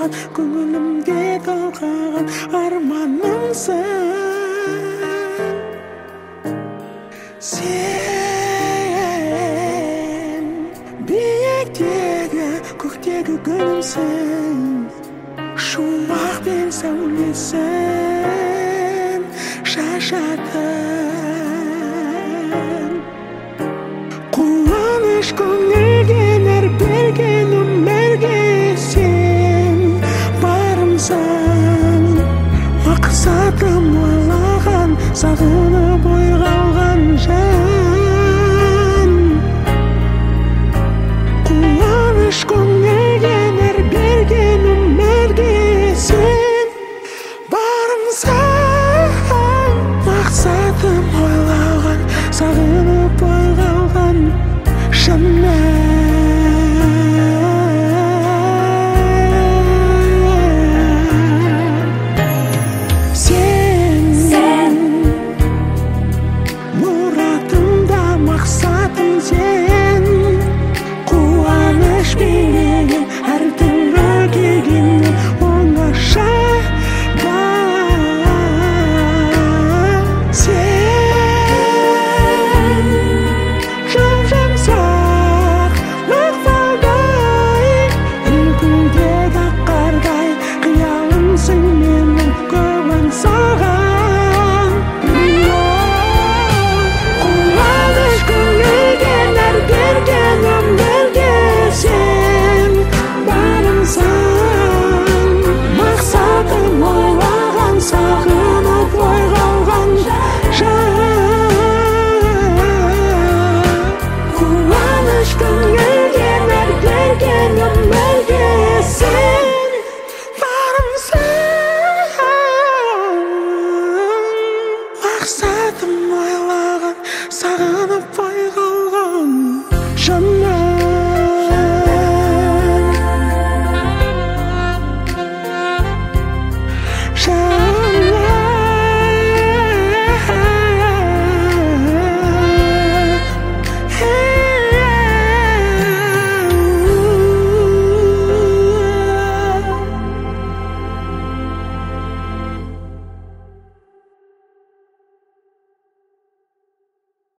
қалған, көңілімде қалқаған арманымсың. Сен биіктегі, көктегі гүлімсің, шуақ пен сәулесін шашатын. Қуаныш көңілге нәр берген өмірге сен барымсың. Мақсатым ойлаған, сағынып ойғалған жан. Қуаныш көңілге нәр берген өмірге сен барымсың. Мақсатым ойлаған, сағынып